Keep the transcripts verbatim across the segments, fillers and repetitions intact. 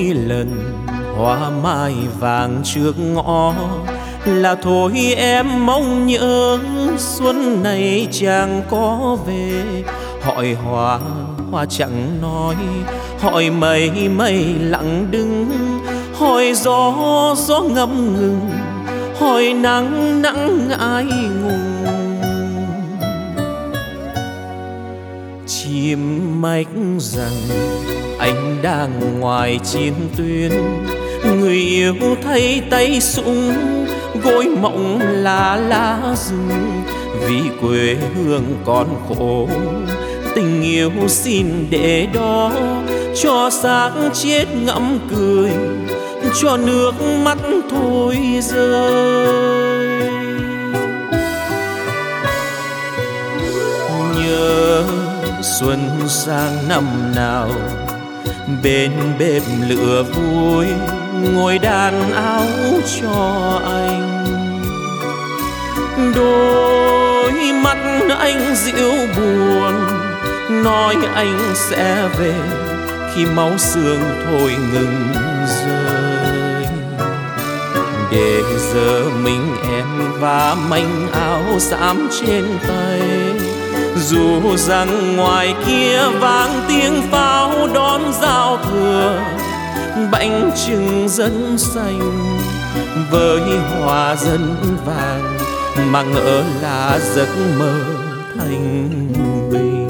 lần hoa mai vàng trước ngõ là thôi em mong nhớ xuân này chàng có về. Hỏi hoa hoa chẳng nói, hỏi mây mây lặng đứng, hỏi gió gió ngâm ngừng, hỏi nắng nắng ai ngùng. Chim mách rằng anh đang ngoài chiến tuyến, người yêu thay tay súng gối mộng lá lá rừng. Vì quê hương còn khổ, tình yêu xin để đó, cho xác chết ngậm cười, cho nước mắt thôi rơi. Nhớ xuân sang năm nào, bên bếp lửa vui ngồi đàn áo cho anh. Đôi mắt anh dịu buồn, nói anh sẽ về khi máu xương thôi ngừng rơi. Để giờ mình em và manh áo xám trên tay, dù rằng ngoài kia vang tiếng pháo đón giao thừa. Bánh trưng dân xanh với hoa dân vàng, mà ngỡ là giấc mơ thanh bình.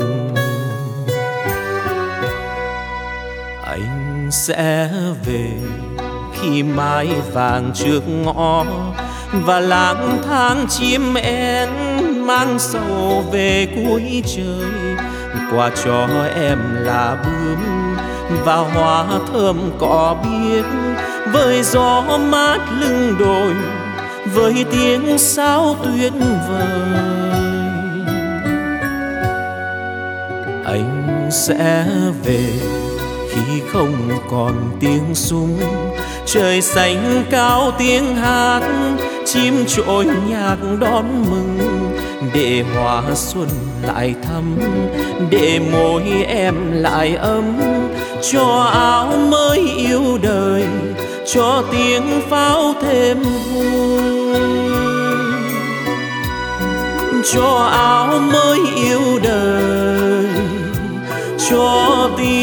Anh sẽ về khi mai vàng trước ngõ, và lang thang chim én mang sầu về cuối trời. Quà cho em là bướm và hoa thơm cỏ biếc, với gió mát lưng đồi, với tiếng sáo tuyệt vời. Anh sẽ về khi không còn tiếng súng, trời xanh cao tiếng hát, chim trội nhạc đón mừng. Để hoa xuân lại thắm, để môi em lại ấm, cho áo mới yêu đời, cho tiếng pháo thêm vui. Cho áo mới yêu đời, cho tiếng